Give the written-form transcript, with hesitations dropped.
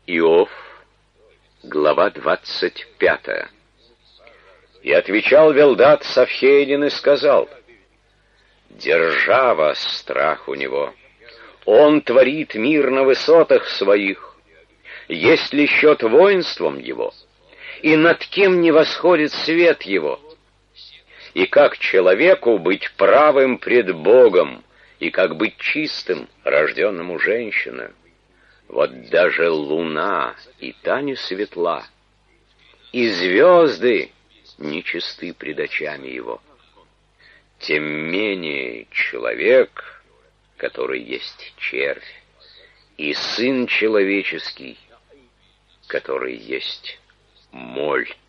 Иов, глава 25. И отвечал Велдад Савхейдин и сказал: «Держава страх у него, он творит мир на высотах своих. Есть ли счет воинством его, и над кем не восходит свет его? И как человеку быть правым пред Богом, и как быть чистым, рожденному женщиною? Вот даже луна и та не светла, и звезды нечисты пред очами его. Тем менее человек, который есть червь, и сын человеческий, который есть моль».